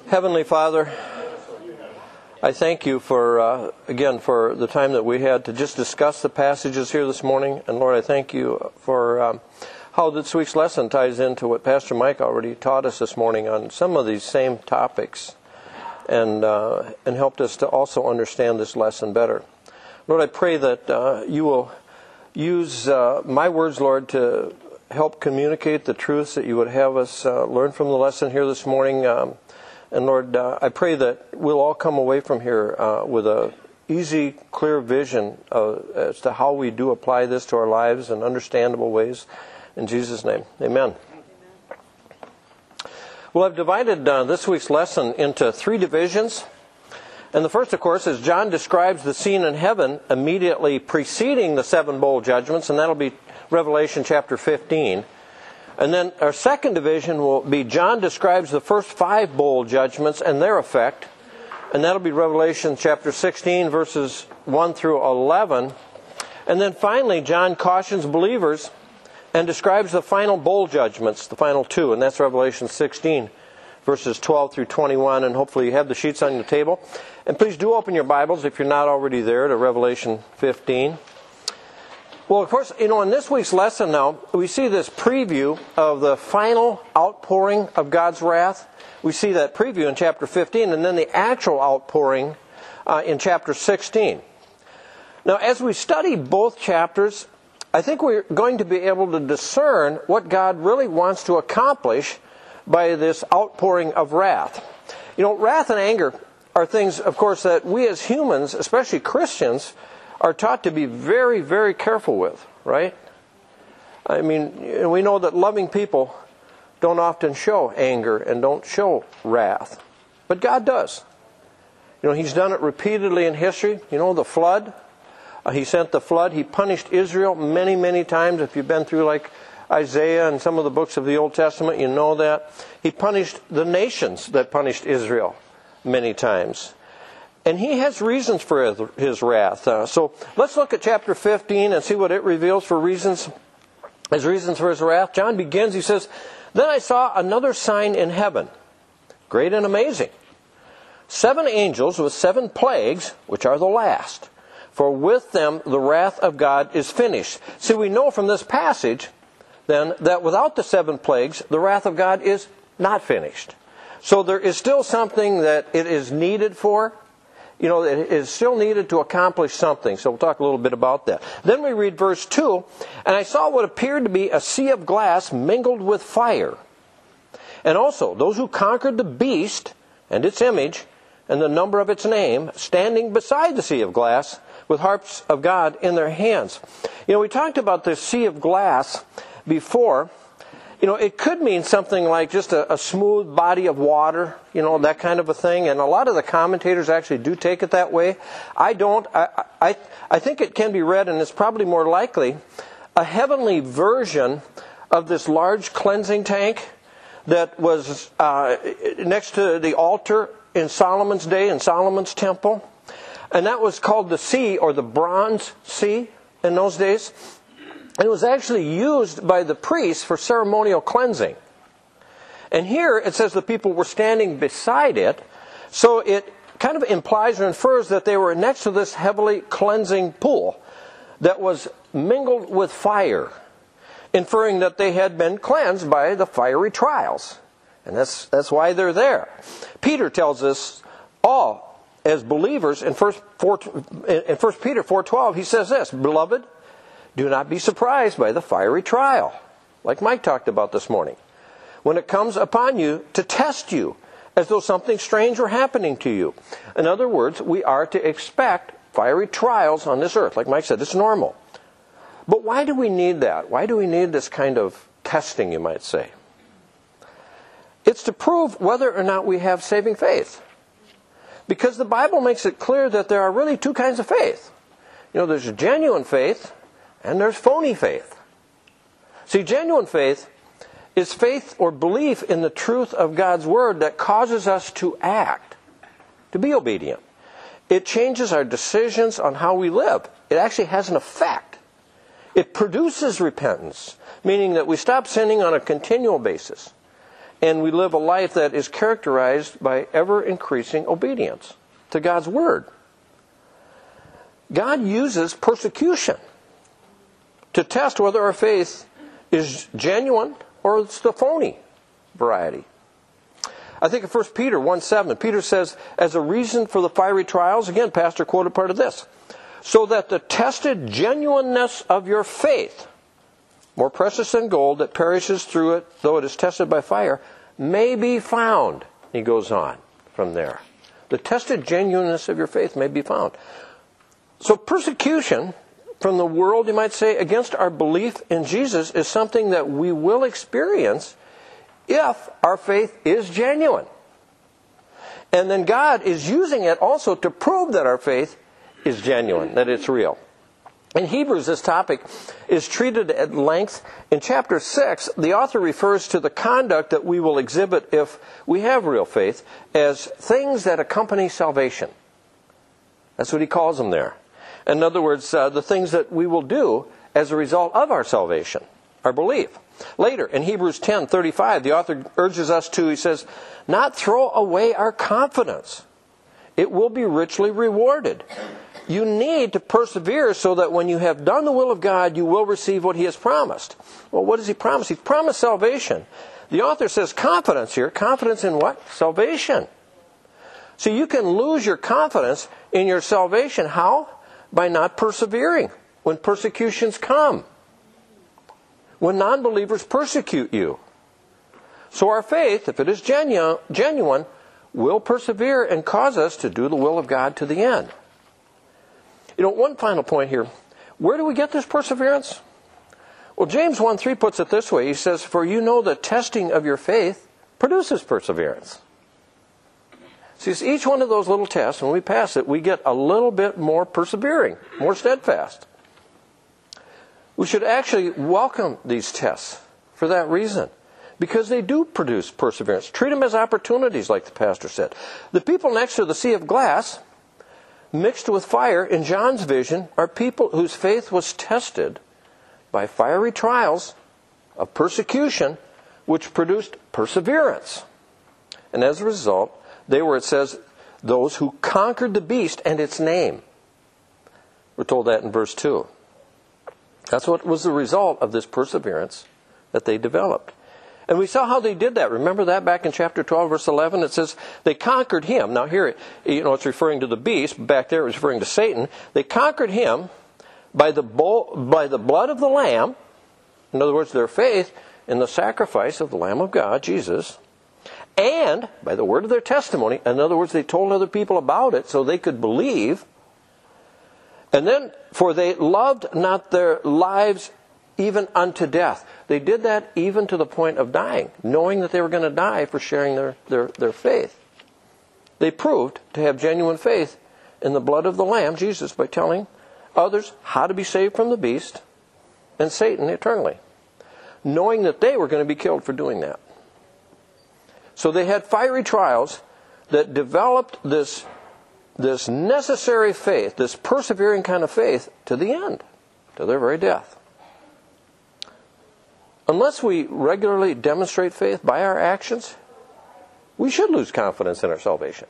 Heavenly Father, I thank you for, again, for the time that we had to just discuss the passages here this morning. And Lord, I thank you for how this week's lesson ties into what Pastor Mike already taught us this morning on some of these same topics and helped us to also understand this lesson better. Lord, I pray that you will use my words, Lord, to help communicate the truths that you would have us learn from the lesson here this morning. And Lord, I pray that we'll all come away from here with a easy, clear vision as to how we do apply this to our lives in understandable ways. In Jesus' name, amen. Well, I've divided this week's lesson into three divisions. And the first, of course, is John describes the scene in heaven immediately preceding the seven bowl judgments, and that'll be Revelation chapter 15. And then our second division will be John describes the first five bowl judgments and their effect. And that'll be Revelation chapter 16, verses 1 through 11. And then finally, John cautions believers and describes the final bowl judgments, the final two. And that's Revelation 16, verses 12 through 21. And hopefully you have the sheets on your table. And please do open your Bibles, if you're not already there, to Revelation 15. Well, of course, in this week's lesson now, we see this preview of the final outpouring of God's wrath. We see that preview in chapter 15, and then the actual outpouring in chapter 16. Now, as we study both chapters, I think we're going to be able to discern what God really wants to accomplish by this outpouring of wrath. Wrath and anger are things, of course, that we as humans, especially Christians, are taught to be very, very careful with, right? I mean, we know that loving people don't often show anger and don't show wrath. But God does. He's done it repeatedly in history. The flood. He sent the flood. He punished Israel many, many times. If you've been through like Isaiah and some of the books of the Old Testament, you know that. He punished the nations that punished Israel many times. And he has reasons for his wrath. So let's look at chapter 15 and see what it reveals for reasons for his wrath. John begins, he says, "Then I saw another sign in heaven, great and amazing. 7 angels with 7 plagues, which are the last. For with them the wrath of God is finished." See, we know from this passage, then, that without the 7 plagues, the wrath of God is not finished. So there is still something that it is needed for. It is still needed to accomplish something. So we'll talk a little bit about that. Then we read verse 2, "And I saw what appeared to be a sea of glass mingled with fire. And also those who conquered the beast and its image and the number of its name, standing beside the sea of glass with harps of God in their hands." We talked about the sea of glass before. It could mean something like just a smooth body of water, that kind of a thing. And a lot of the commentators actually do take it that way. I don't. I think it can be read, and it's probably more likely, a heavenly version of this large cleansing tank that was next to the altar in Solomon's day, in Solomon's temple. And that was called the sea, or the bronze sea in those days. And it was actually used by the priests for ceremonial cleansing. And here it says the people were standing beside it. So it kind of implies or infers that they were next to this heavily cleansing pool that was mingled with fire, inferring that they had been cleansed by the fiery trials. And that's why they're there. Peter tells us all, as believers, in 1 Peter 4:12, he says this, "Beloved, do not be surprised by the fiery trial," like Mike talked about this morning, "when it comes upon you to test you, as though something strange were happening to you." In other words, we are to expect fiery trials on this earth. Like Mike said, it's normal. But why do we need that? Why do we need this kind of testing, you might say? It's to prove whether or not we have saving faith. Because the Bible makes it clear that there are really 2 kinds of faith. There's genuine faith, and there's phony faith. See, genuine faith is faith or belief in the truth of God's Word that causes us to act, to be obedient. It changes our decisions on how we live. It actually has an effect. It produces repentance, meaning that we stop sinning on a continual basis. and we live a life that is characterized by ever-increasing obedience to God's Word. God uses persecution to test whether our faith is genuine or it's the phony variety. I think of 1 Peter 1:7. Peter says, as a reason for the fiery trials, again, Pastor quoted part of this, so that the tested genuineness of your faith, more precious than gold that perishes through it, though it is tested by fire, may be found. He goes on from there. The tested genuineness of your faith may be found. So persecution from the world, you might say, against our belief in Jesus is something that we will experience if our faith is genuine. And then God is using it also to prove that our faith is genuine, that it's real. In Hebrews, this topic is treated at length. In chapter 6, the author refers to the conduct that we will exhibit if we have real faith as things that accompany salvation. That's what he calls them there. In other words, the things that we will do as a result of our salvation, our belief. Later, in Hebrews 10:35, the author urges us to, he says, not throw away our confidence. It will be richly rewarded. You need to persevere so that when you have done the will of God, you will receive what He has promised. Well, what does He promise? He's promised salvation. The author says confidence here. Confidence in what? Salvation. So you can lose your confidence in your salvation. How? By not persevering when persecutions come. When non-believers persecute you. So our faith, if it is genuine, will persevere and cause us to do the will of God to the end. You know, one final point here. Where do we get this perseverance? Well, James 1:3 puts it this way. He says, for you know the testing of your faith produces perseverance. See, each one of those little tests, when we pass it, we get a little bit more persevering, more steadfast. We should actually welcome these tests for that reason, because they do produce perseverance. Treat them as opportunities, like the pastor said. The people next to the sea of glass, mixed with fire in John's vision, are people whose faith was tested by fiery trials of persecution, which produced perseverance. And as a result, they were, it says, those who conquered the beast and its name. We're told that in verse 2. That's what was the result of this perseverance that they developed. And we saw how they did that. Remember that back in chapter 12, verse 11? It says they conquered him. Now here, it's referring to the beast. Back there it was referring to Satan. They conquered him by the blood of the Lamb. In other words, their faith in the sacrifice of the Lamb of God, Jesus. And by the word of their testimony. In other words, they told other people about it so they could believe. And then, for they loved not their lives even unto death. They did that even to the point of dying, knowing that they were going to die for sharing their faith. They proved to have genuine faith in the blood of the Lamb, Jesus, by telling others how to be saved from the beast and Satan eternally, knowing that they were going to be killed for doing that. So they had fiery trials that developed this necessary faith, this persevering kind of faith, to the end, to their very death. Unless we regularly demonstrate faith by our actions, we should lose confidence in our salvation.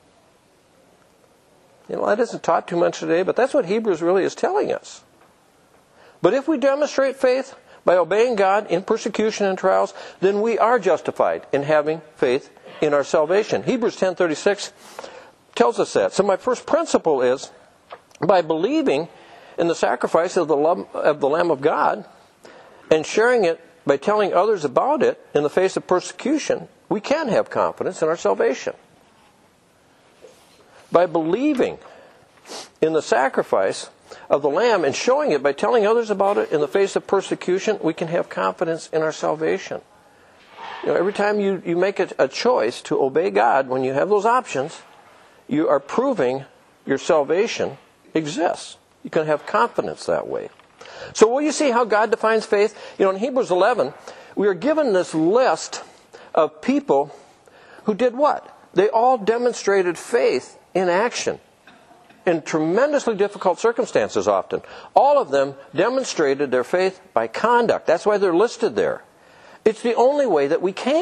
That isn't taught too much today, but that's what Hebrews really is telling us. But if we demonstrate faith by obeying God in persecution and trials, then we are justified in having faith in our salvation. Hebrews 10:36 tells us that. So my first principle is, by believing in the sacrifice of the Lamb of God and sharing it by telling others about it in the face of persecution, we can have confidence in our salvation. By believing in the sacrifice of the Lamb and showing it by telling others about it in the face of persecution, we can have confidence in our salvation. Every time you make a choice to obey God, when you have those options, you are proving your salvation exists. You can have confidence that way. So will you see how God defines faith? In Hebrews 11, we are given this list of people who did what? They all demonstrated faith in action in tremendously difficult circumstances often. All of them demonstrated their faith by conduct. That's why they're listed there. It's the only way that we can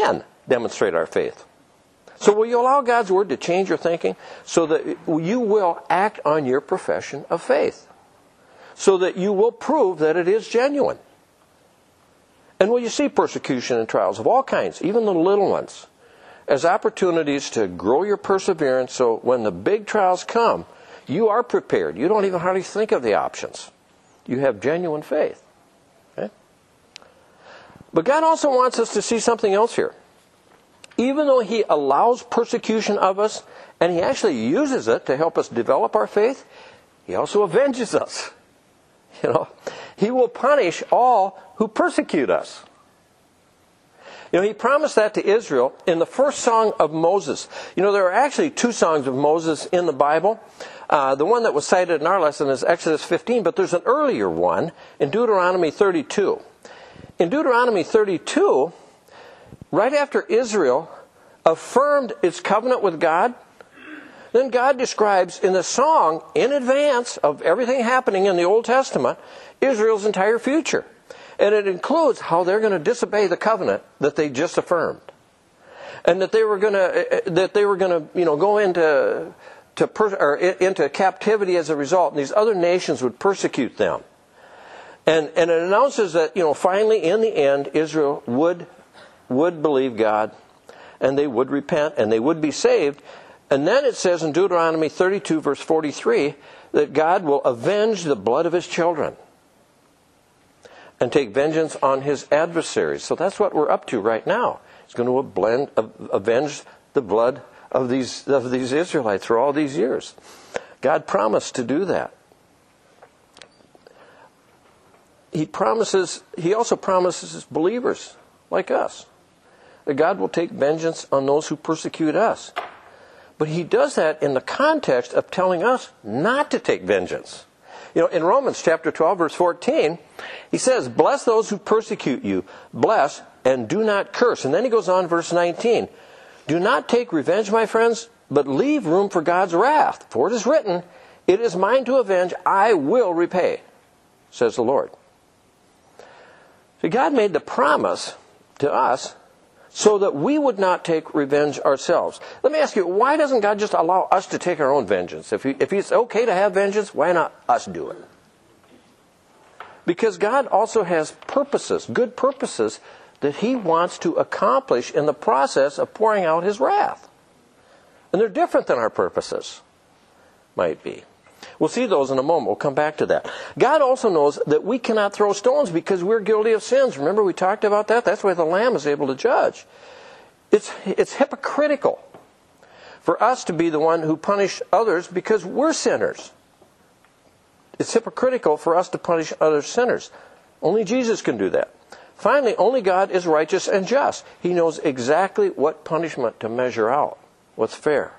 demonstrate our faith. So will you allow God's Word to change your thinking so that you will act on your profession of faith? So that you will prove that it is genuine. And will you see persecution and trials of all kinds, even the little ones, as opportunities to grow your perseverance so when the big trials come, you are prepared. You don't even hardly think of the options. You have genuine faith. Okay? But God also wants us to see something else here. Even though He allows persecution of us, and He actually uses it to help us develop our faith, He also avenges us. He will punish all who persecute us. He promised that to Israel in the first song of Moses. There are actually two songs of Moses in the Bible. The one that was cited in our lesson is Exodus 15, but there's an earlier one in Deuteronomy 32. In Deuteronomy 32, right after Israel affirmed its covenant with God, then God describes in the song, in advance of everything happening in the Old Testament, Israel's entire future. And it includes how they're going to disobey the covenant that they just affirmed. And that they were going to, go into captivity as a result, and these other nations would persecute them. And it announces that, finally, in the end, Israel would believe God, and they would repent, and they would be saved. And then it says in Deuteronomy 32, verse 43, that God will avenge the blood of His children and take vengeance on His adversaries. So that's what we're up to right now. He's going to avenge the blood of these Israelites for all these years. God promised to do that. He also promises believers like us that God will take vengeance on those who persecute us. But He does that in the context of telling us not to take vengeance. In Romans chapter 12, verse 14, He says, "Bless those who persecute you. Bless and do not curse." And then He goes on, verse 19, "Do not take revenge, my friends, but leave room for God's wrath. For it is written, 'It is mine to avenge, I will repay,' says the Lord." So God made the promise to us so that we would not take revenge ourselves. Let me ask you, why doesn't God just allow us to take our own vengeance? If it's okay to have vengeance, why not us do it? Because God also has purposes, good purposes, that He wants to accomplish in the process of pouring out His wrath. And they're different than our purposes might be. We'll see those in a moment. We'll come back to that. God also knows that we cannot throw stones because we're guilty of sins. Remember we talked about that? That's why the Lamb is able to judge. It's hypocritical for us to be the one who punish others because we're sinners. It's hypocritical for us to punish other sinners. Only Jesus can do that. Finally, only God is righteous and just. He knows exactly what punishment to measure out, what's fair.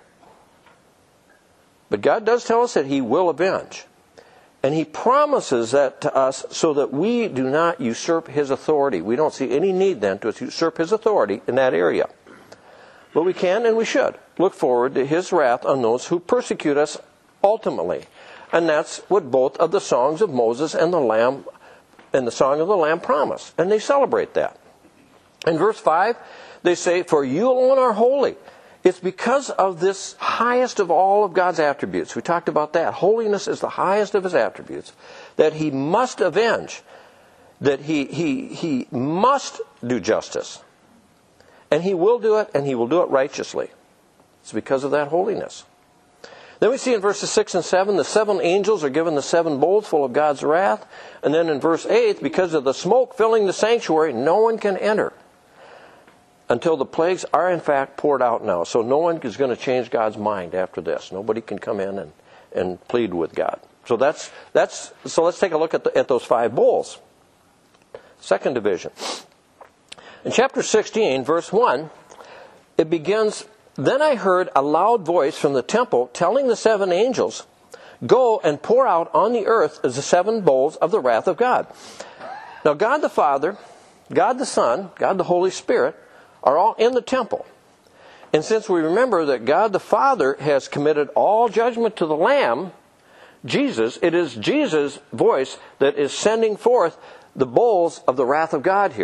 But God does tell us that He will avenge. And He promises that to us so that we do not usurp His authority. We don't see any need then to usurp His authority in that area. But we can and we should look forward to His wrath on those who persecute us ultimately. And that's what both of the songs of Moses and the Lamb and the Song of the Lamb promise. And they celebrate that. In verse 5, they say, "For you alone are holy." It's because of this highest of all of God's attributes. We talked about that. Holiness is the highest of His attributes. That He must avenge. That He must do justice. And He will do it, and He will do it righteously. It's because of that holiness. Then we see in verses 6 and 7, the 7 angels are given the 7 bowls full of God's wrath. And then in verse 8, because of the smoke filling the sanctuary, no one can enter until the plagues are in fact poured out now. So no one is going to change God's mind after this. Nobody can come in and plead with God. So so let's take a look at those 5 bowls. Second division. In chapter 16, verse 1, it begins, "Then I heard a loud voice from the temple telling the 7 angels, 'Go and pour out on the earth the 7 bowls of the wrath of God.'" Now God the Father, God the Son, God the Holy Spirit are all in the temple. And since we remember that God the Father has committed all judgment to the Lamb, Jesus, it is Jesus' voice that is sending forth the bowls of the wrath of God here.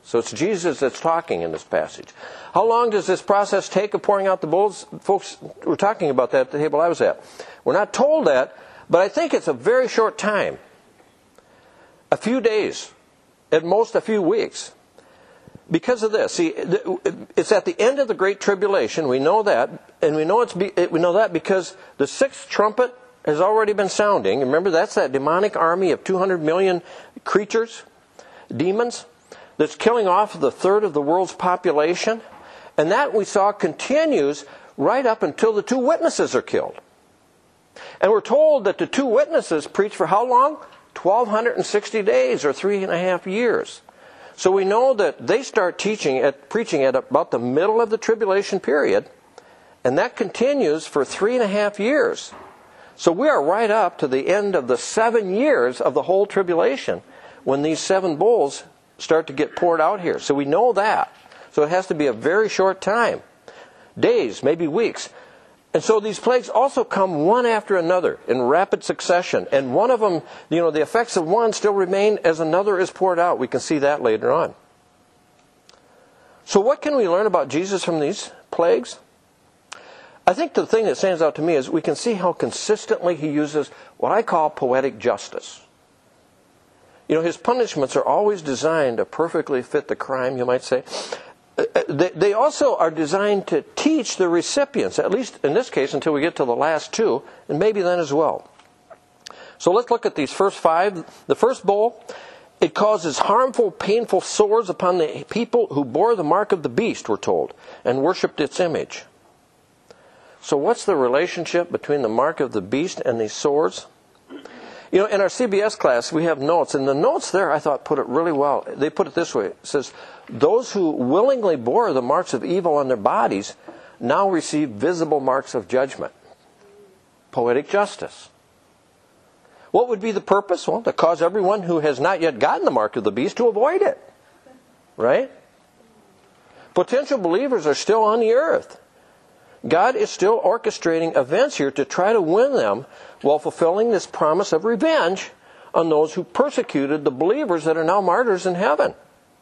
So it's Jesus that's talking in this passage. How long does this process take of pouring out the bowls? Folks were talking about that at the table I was at. We're not told that, but I think it's a very short time. A few days, at most a few weeks. Because of this, see, it's at the end of the Great Tribulation. We know that, and we know that because the sixth trumpet has already been sounding. Remember, that's that demonic army of 200 million creatures, demons, that's killing off the third of the world's population. And that we saw continues right up until the two witnesses are killed. And we're told that the two witnesses preach for how long? 1,260 days, or 3.5 years. So we know that they start preaching at about the middle of the tribulation period, and that continues for 3.5 years. So we are right up to the end of the 7 years of the whole tribulation when these 7 bowls start to get poured out here. So we know that. So it has to be a very short time. Days, maybe weeks. And so these plagues also come one after another in rapid succession. And one of them, the effects of one still remain as another is poured out. We can see that later on. So what can we learn about Jesus from these plagues? I think the thing that stands out to me is we can see how consistently he uses what I call poetic justice. His punishments are always designed to perfectly fit the crime, you might say. They also are designed to teach the recipients, at least in this case until we get to the last 2, and maybe then as well. So let's look at these first 5. The first bowl, it causes harmful, painful sores upon the people who bore the mark of the beast, we're told, and worshipped its image. So what's the relationship between the mark of the beast and these sores? In our CBS class, we have notes, and the notes there, I thought, put it really well. They put it this way. It says, those who willingly bore the marks of evil on their bodies now receive visible marks of judgment. Poetic justice. What would be the purpose? Well, to cause everyone who has not yet gotten the mark of the beast to avoid it. Right? Potential believers are still on the earth. God is still orchestrating events here to try to win them while fulfilling this promise of revenge on those who persecuted the believers that are now martyrs in heaven.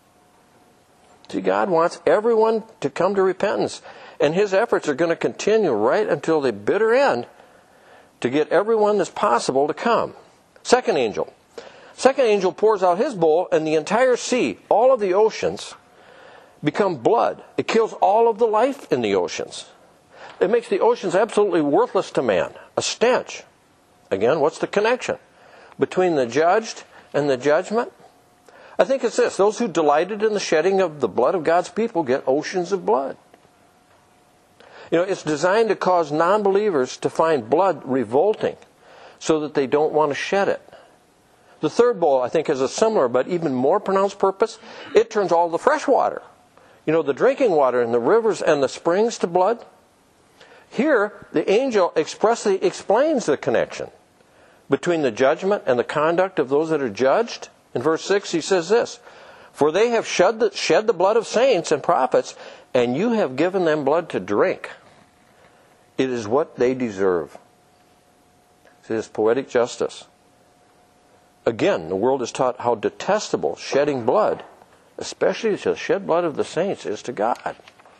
See, God wants everyone to come to repentance, and his efforts are going to continue right until the bitter end to get everyone that's possible to come. Second angel pours out his bowl, and the entire sea, all of the oceans, become blood. It kills all of the life in the oceans. It makes the oceans absolutely worthless to man, a stench. Again, what's the connection between the judged and the judgment? I think it's this. Those who delighted in the shedding of the blood of God's people get oceans of blood. It's designed to cause non-believers to find blood revolting so that they don't want to shed it. The third bowl, I think, has a similar but even more pronounced purpose. It turns all the fresh water, the drinking water in the rivers and the springs to blood. Here, the angel expressly explains the connection between the judgment and the conduct of those that are judged. In verse 6, he says this, for they have shed the blood of saints and prophets, and you have given them blood to drink. It is what they deserve. It is poetic justice. Again, the world is taught how detestable shedding blood, especially the shed blood of the saints, is to God.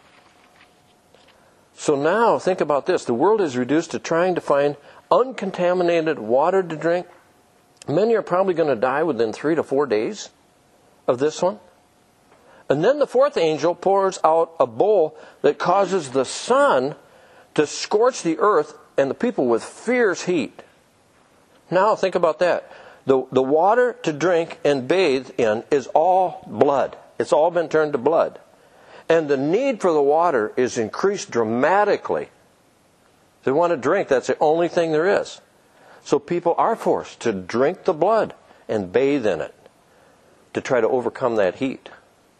So now, think about this. The world is reduced to trying to find uncontaminated water to drink. Many are probably going to die within 3 to 4 days of this one. And then the fourth angel pours out a bowl that causes the sun to scorch the earth and the people with fierce heat. Now, think about that. The water to drink and bathe in is all blood. It's all been turned to blood. And the need for the water is increased dramatically. If they want to drink, that's the only thing there is. So people are forced to drink the blood and bathe in it to try to overcome that heat.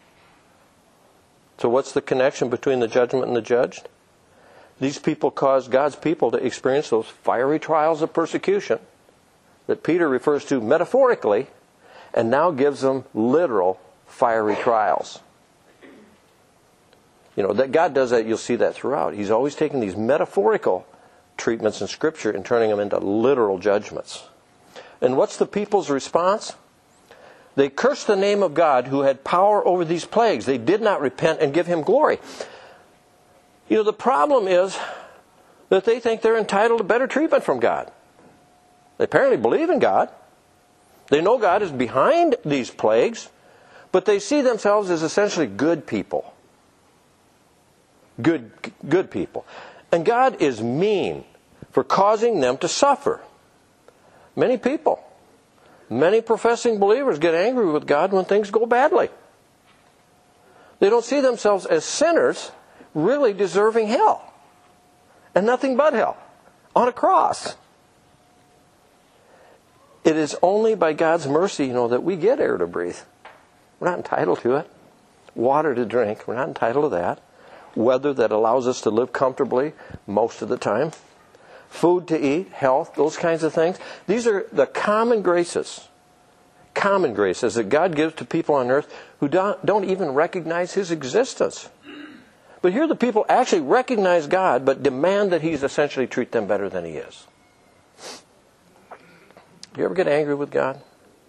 So what's the connection between the judgment and the judged? These people cause God's people to experience those fiery trials of persecution that Peter refers to metaphorically and now gives them literal fiery trials. That God does that, you'll see that throughout. He's always taking these metaphorical treatments in Scripture and turning them into literal judgments. And what's the people's response? They cursed the name of God who had power over these plagues. They did not repent and give him glory. You know, the problem is that they think they're entitled to better treatment from God. They apparently believe in God. They know God is behind these plagues, but they see themselves as essentially good people. Good people. And God is mean for causing them to suffer. Many people, many professing believers get angry with God when things go badly. They don't see themselves as sinners really deserving hell. And nothing but hell. On a cross. It is only by God's mercy, that we get air to breathe. We're not entitled to it. Water to drink. We're not entitled to that. Weather that allows us to live comfortably most of the time. Food to eat, health, those kinds of things. These are the common graces. Common graces that God gives to people on earth who don't even recognize his existence. But here the people actually recognize God, but demand that he's essentially treat them better than he is. Do you ever get angry with God?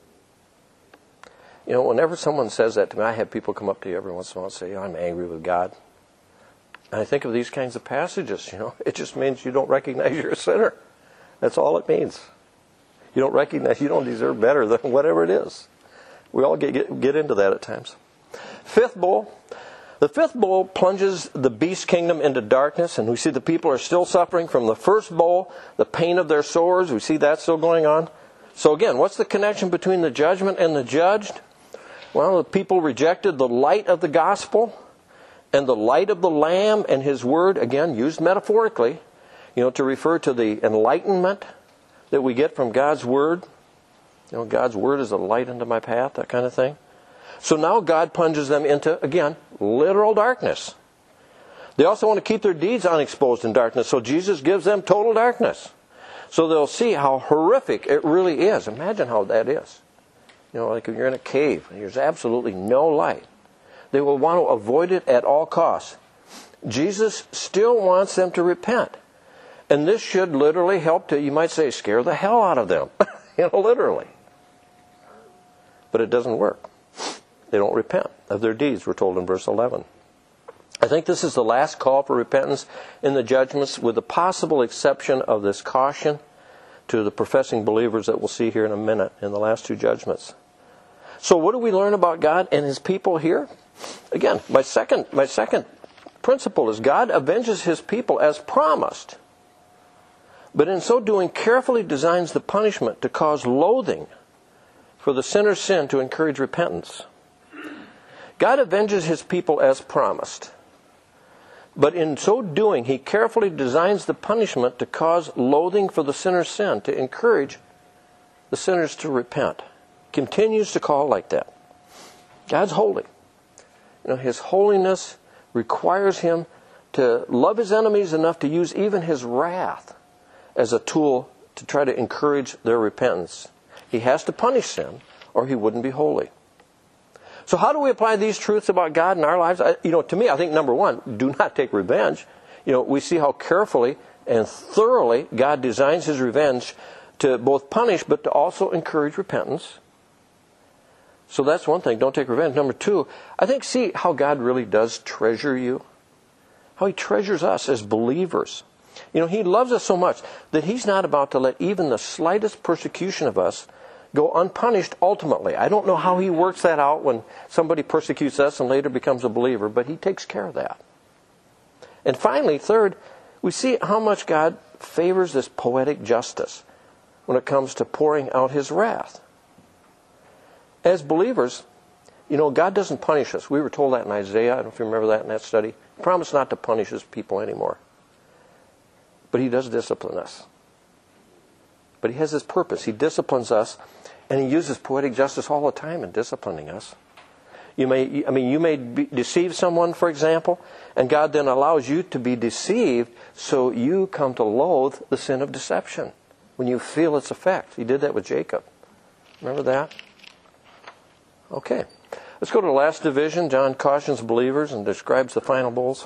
Whenever someone says that to me, I have people come up to you every once in a while and say, I'm angry with God. And I think of these kinds of passages, It just means you don't recognize you're a sinner. That's all it means. You don't recognize you don't deserve better than whatever it is. We all get into that at times. Fifth bowl. The fifth bowl plunges the beast kingdom into darkness, and we see the people are still suffering from the first bowl, the pain of their sores. We see that still going on. So again, what's the connection between the judgment and the judged? Well, the people rejected the light of the gospel and the light of the Lamb and his word, again, used metaphorically, to refer to the enlightenment that we get from God's word. God's word is a light unto my path, that kind of thing. So now God plunges them into, again, literal darkness. They also want to keep their deeds unexposed in darkness, so Jesus gives them total darkness. So they'll see how horrific it really is. Imagine how that is. Like if you're in a cave and there's absolutely no light. They will want to avoid it at all costs. Jesus still wants them to repent. And this should literally help to, you might say, scare the hell out of them. Literally. But it doesn't work. They don't repent of their deeds, we're told in verse 11. I think this is the last call for repentance in the judgments, with the possible exception of this caution to the professing believers that we'll see here in a minute in the last two judgments. So what do we learn about God and his people here? Again, my second principle is God avenges his people as promised, but in so doing carefully designs the punishment to cause loathing for the sinner's sin to encourage repentance. God avenges his people as promised, but in so doing he carefully designs the punishment to cause loathing for the sinner's sin, to encourage the sinners to repent. Continues to call like that. God's holy. His holiness requires him to love his enemies enough to use even his wrath as a tool to try to encourage their repentance. He has to punish sin, or he wouldn't be holy. So how do we apply these truths about God in our lives? To me, I think number one, do not take revenge. We see how carefully and thoroughly God designs his revenge to both punish, but to also encourage repentance. So that's one thing, don't take revenge. Number two, I think see how God really does treasure you. How he treasures us as believers. He loves us so much that he's not about to let even the slightest persecution of us go unpunished ultimately. I don't know how he works that out when somebody persecutes us and later becomes a believer, but he takes care of that. And finally, third, we see how much God favors this poetic justice when it comes to pouring out his wrath. As believers, God doesn't punish us. We were told that in Isaiah. I don't know if you remember that in that study. He promised not to punish his people anymore. But he does discipline us. But he has his purpose. He disciplines us, and he uses poetic justice all the time in disciplining us. You may deceive someone, for example, and God then allows you to be deceived, so you come to loathe the sin of deception when you feel its effect. He did that with Jacob. Remember that? Okay. Let's go to the last division. John cautions believers and describes the final bowls.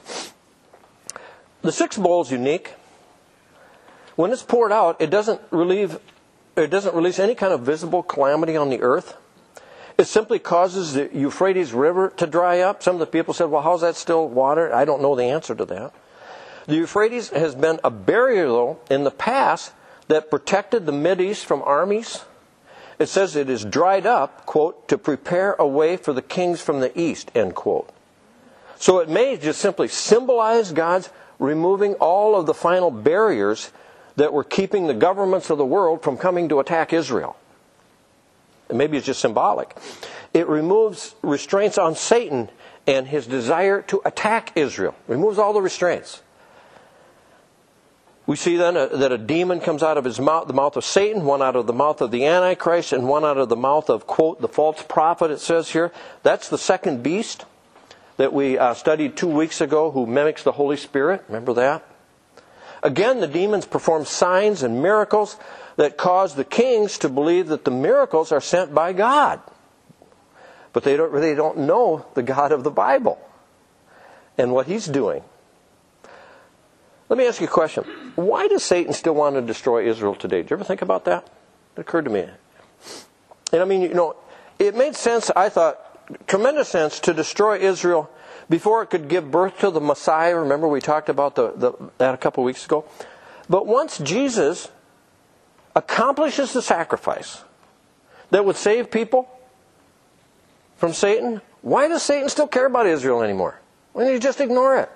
The sixth bowl is unique. When it's poured out, it doesn't release any kind of visible calamity on the earth. It simply causes the Euphrates River to dry up. Some of the people said, well, how's that still water? I don't know the answer to that. The Euphrates has been a barrier, though, in the past that protected the Mideast from armies. It says it is dried up, quote, to prepare a way for the kings from the east, end quote. So it may just simply symbolize God's removing all of the final barriers that were keeping the governments of the world from coming to attack Israel. And maybe it's just symbolic. It removes restraints on Satan and his desire to attack Israel. Removes all the restraints. We see then that a demon comes out of his mouth, the mouth of Satan, one out of the mouth of the Antichrist, and one out of the mouth of, quote, the false prophet, it says here. That's the second beast that we studied 2 weeks ago, who mimics the Holy Spirit. Remember that? Again, the demons perform signs and miracles that cause the kings to believe that the miracles are sent by God. But they don't know the God of the Bible and what He's doing. Let me ask you a question. Why does Satan still want to destroy Israel today? Did you ever think about that? It occurred to me. And I mean, it made sense, I thought, tremendous sense to destroy Israel before it could give birth to the Messiah. Remember we talked about that a couple of weeks ago. But once Jesus accomplishes the sacrifice that would save people from Satan, why does Satan still care about Israel anymore? Why don't you just ignore it?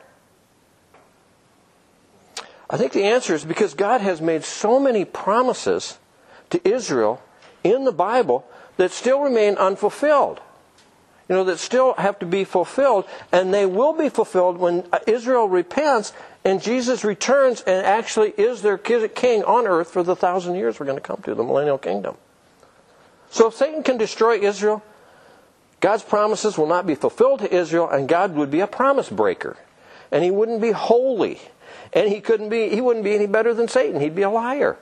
I think the answer is because God has made so many promises to Israel in the Bible that still remain unfulfilled. That still have to be fulfilled, and they will be fulfilled when Israel repents and Jesus returns and actually is their king on earth for the 1,000 years we're going to come to, the millennial kingdom. So if Satan can destroy Israel, God's promises will not be fulfilled to Israel, and God would be a promise breaker. And He wouldn't be holy. And He wouldn't be any better than Satan. He'd be a liar.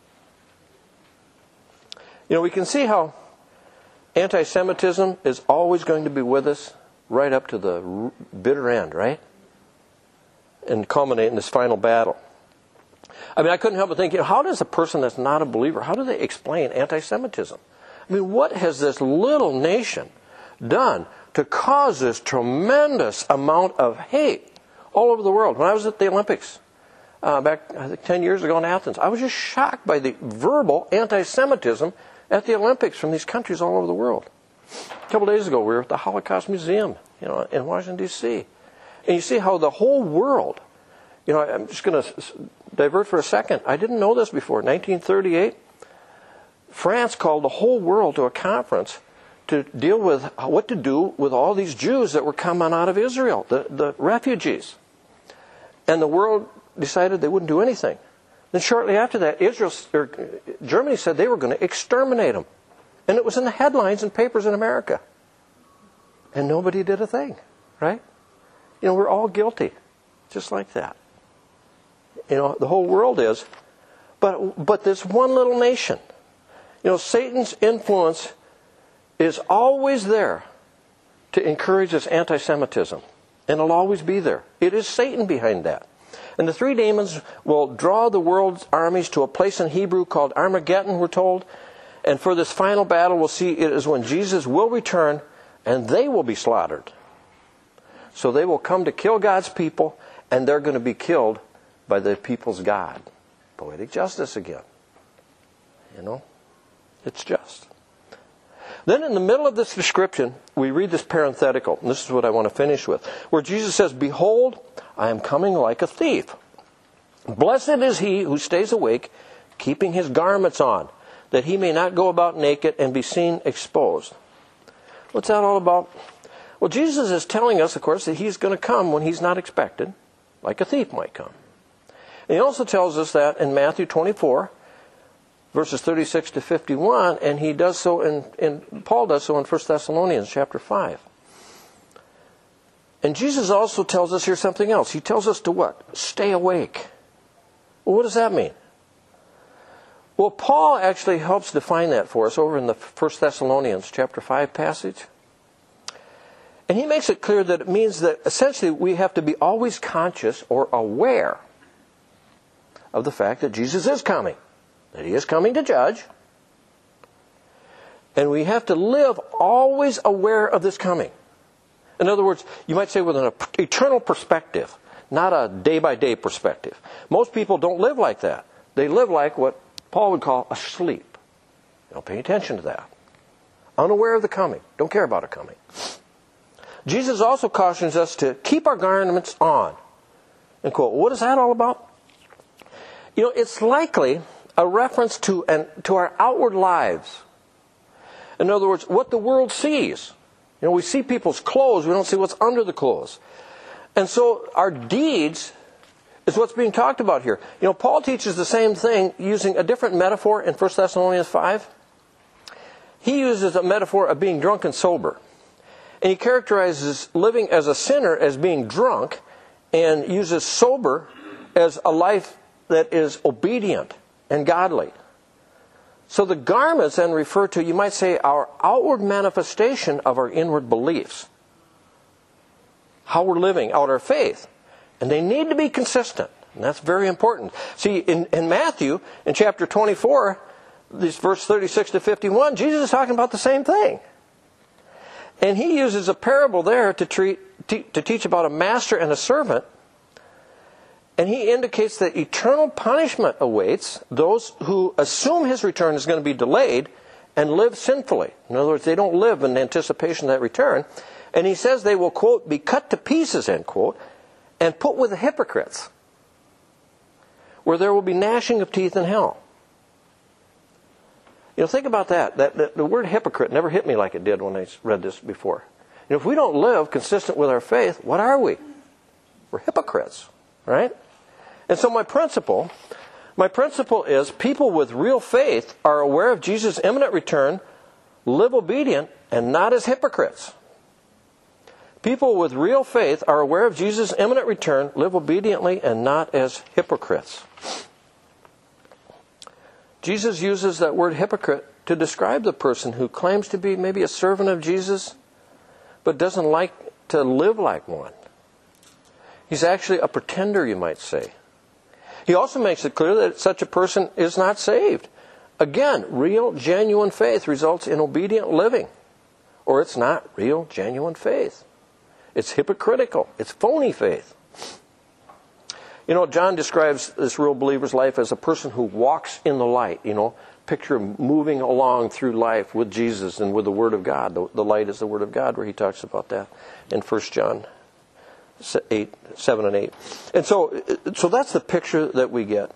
We can see how anti-Semitism is always going to be with us right up to the bitter end, right? And culminate in this final battle. I mean, I couldn't help but think, how does a person that's not a believer, how do they explain anti-Semitism? I mean, what has this little nation done to cause this tremendous amount of hate all over the world? When I was at the Olympics back, I think, 10 years ago in Athens, I was just shocked by the verbal anti-Semitism at the Olympics from these countries all over the world. A couple of days ago, we were at the Holocaust Museum, in Washington, D.C. And you see how the whole world, I'm just going to divert for a second. I didn't know this before. 1938, France called the whole world to a conference to deal with what to do with all these Jews that were coming out of Israel, the refugees. And the world decided they wouldn't do anything. Then shortly after that, Germany said they were going to exterminate them. And it was in the headlines and papers in America. And nobody did a thing, right? We're all guilty, just like that. The whole world is. But this one little nation, Satan's influence is always there to encourage this anti-Semitism. And it'll always be there. It is Satan behind that. And the three demons will draw the world's armies to a place in Hebrew called Armageddon, we're told. And for this final battle, we'll see it is when Jesus will return and they will be slaughtered. So they will come to kill God's people, and they're going to be killed by the people's God. Poetic justice again. It's just. Then in the middle of this description, we read this parenthetical. And this is what I want to finish with. Where Jesus says, "Behold, I am coming like a thief. Blessed is he who stays awake, keeping his garments on, that he may not go about naked and be seen exposed." What's that all about? Well, Jesus is telling us, of course, that He's going to come when He's not expected, like a thief might come. And He also tells us that in Matthew 24, verses 36 to 51, and He does so Paul does so in 1 Thessalonians chapter 5. And Jesus also tells us here something else. He tells us to what? Stay awake. Well, what does that mean? Well, Paul actually helps define that for us over in the 1 Thessalonians chapter 5 passage. And he makes it clear that it means that essentially we have to be always conscious or aware of the fact that Jesus is coming, that He is coming to judge. And we have to live always aware of this coming. In other words, you might say with an eternal perspective, not a day-by-day perspective. Most people don't live like that. They live like what Paul would call asleep. They don't pay attention to that. Unaware of the coming. Don't care about it coming. Jesus also cautions us to keep our garments on. And quote, what is that all about? It's likely a reference to our outward lives. In other words, what the world sees. We see people's clothes, we don't see what's under the clothes. And so our deeds is what's being talked about here. Paul teaches the same thing using a different metaphor in 1 Thessalonians 5. He uses a metaphor of being drunk and sober. And he characterizes living as a sinner as being drunk, and uses sober as a life that is obedient and godly. So the garments then refer to, you might say, our outward manifestation of our inward beliefs. How we're living out our faith. And they need to be consistent. And that's very important. See, in Matthew, in chapter 24, this verse 36 to 51, Jesus is talking about the same thing. And he uses a parable there to teach about a master and a servant. And he indicates that eternal punishment awaits those who assume his return is going to be delayed and live sinfully. In other words, they don't live in anticipation of that return. And he says they will, quote, be cut to pieces, end quote, and put with the hypocrites, where there will be gnashing of teeth in hell. Think about that. The word hypocrite never hit me like it did when I read this before. If we don't live consistent with our faith, what are we? We're hypocrites, right? And so my principle is people with real faith are aware of Jesus' imminent return, live obedient, and not as hypocrites. People with real faith are aware of Jesus' imminent return, live obediently, and not as hypocrites. Jesus uses that word hypocrite to describe the person who claims to be maybe a servant of Jesus, but doesn't like to live like one. He's actually a pretender, you might say. He also makes it clear that such a person is not saved. Again, real, genuine faith results in obedient living. Or it's not real, genuine faith. It's hypocritical. It's phony faith. John describes this real believer's life as a person who walks in the light. Picture him moving along through life with Jesus and with the Word of God. The light is the Word of God, where he talks about that in 1 John 7 and 8. And so that's the picture that we get.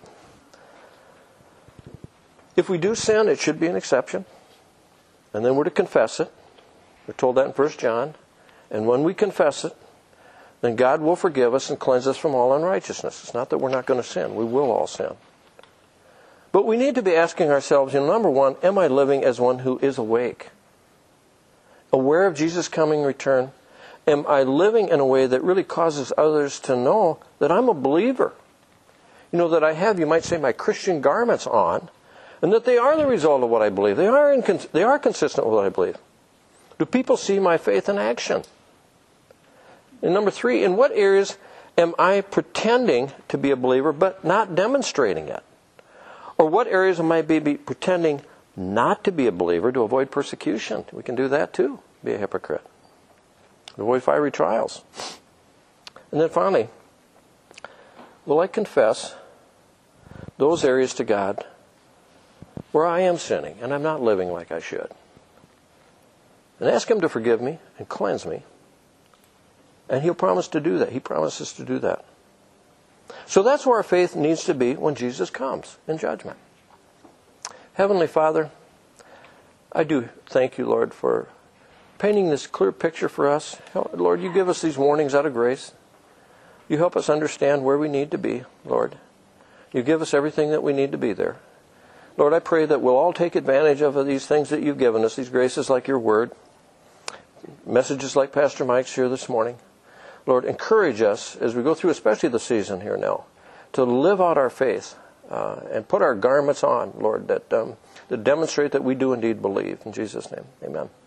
If we do sin, it should be an exception. And then we're to confess it. We're told that in 1 John. And when we confess it, then God will forgive us and cleanse us from all unrighteousness. It's not that we're not going to sin. We will all sin. But we need to be asking ourselves, number one, am I living as one who is awake? Aware of Jesus' coming return? Am I living in a way that really causes others to know that I'm a believer? That I have, you might say, my Christian garments on, and that they are the result of what I believe. They are consistent with what I believe. Do people see my faith in action? And number three, in what areas am I pretending to be a believer but not demonstrating it? Or what areas am I pretending not to be a believer to avoid persecution? We can do that too, be a hypocrite. Avoid fiery trials. And then finally, will I confess those areas to God where I am sinning and I'm not living like I should? And ask Him to forgive me and cleanse me. And He'll promise to do that. He promises to do that. So that's where our faith needs to be when Jesus comes in judgment. Heavenly Father, I do thank you, Lord, for painting this clear picture for us. Lord, you give us these warnings out of grace. You help us understand where we need to be, Lord. You give us everything that we need to be there. Lord, I pray that we'll all take advantage of these things that you've given us, these graces like your word, messages like Pastor Mike's here this morning. Lord, encourage us as we go through, especially the season here now, to live out our faith and put our garments on, Lord, that demonstrate that we do indeed believe. In Jesus' name, amen.